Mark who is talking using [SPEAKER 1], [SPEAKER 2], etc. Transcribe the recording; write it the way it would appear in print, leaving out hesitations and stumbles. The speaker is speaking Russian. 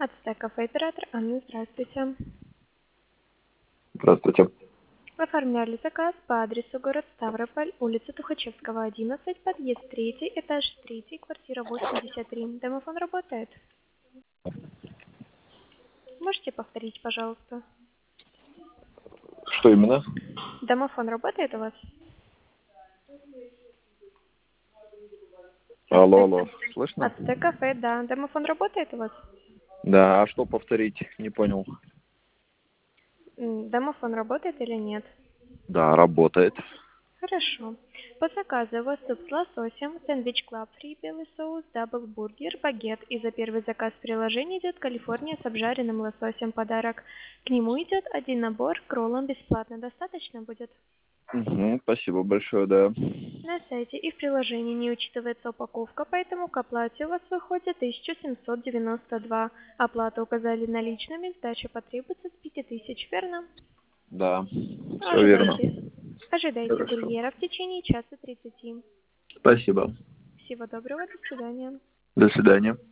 [SPEAKER 1] Ацтек кафе, оператор Анна, здравствуйте.
[SPEAKER 2] Здравствуйте.
[SPEAKER 1] Оформляли заказ по адресу город Ставрополь, улица Тухачевского, 11, подъезд 3, этаж 3, квартира 83. Домофон работает? Можете повторить, пожалуйста?
[SPEAKER 2] Что именно?
[SPEAKER 1] Домофон работает у вас?
[SPEAKER 2] Алло, слышно?
[SPEAKER 1] Ацтек кафе, да. Домофон работает у вас?
[SPEAKER 2] Да, а что повторить? Не понял.
[SPEAKER 1] Домофон работает или нет?
[SPEAKER 2] Да, работает.
[SPEAKER 1] Хорошо. По заказу у вас суп с лососем, сэндвич клаб фри, белый соус, даблбургер, багет. И за первый заказ в приложении идет Калифорния с обжаренным лососем подарок. К нему идет один набор к роллам бесплатно. Достаточно будет?
[SPEAKER 2] Угу, спасибо большое, да.
[SPEAKER 1] На сайте и в приложении не учитывается упаковка, поэтому к оплате у вас выходит 1792. Оплату указали наличными, сдача потребуется с 5000, верно?
[SPEAKER 2] Да, все верно.
[SPEAKER 1] Ожидайте
[SPEAKER 2] Хорошо.
[SPEAKER 1] курьера в течение часа 30.
[SPEAKER 2] Спасибо.
[SPEAKER 1] Всего доброго, до свидания.
[SPEAKER 2] До свидания.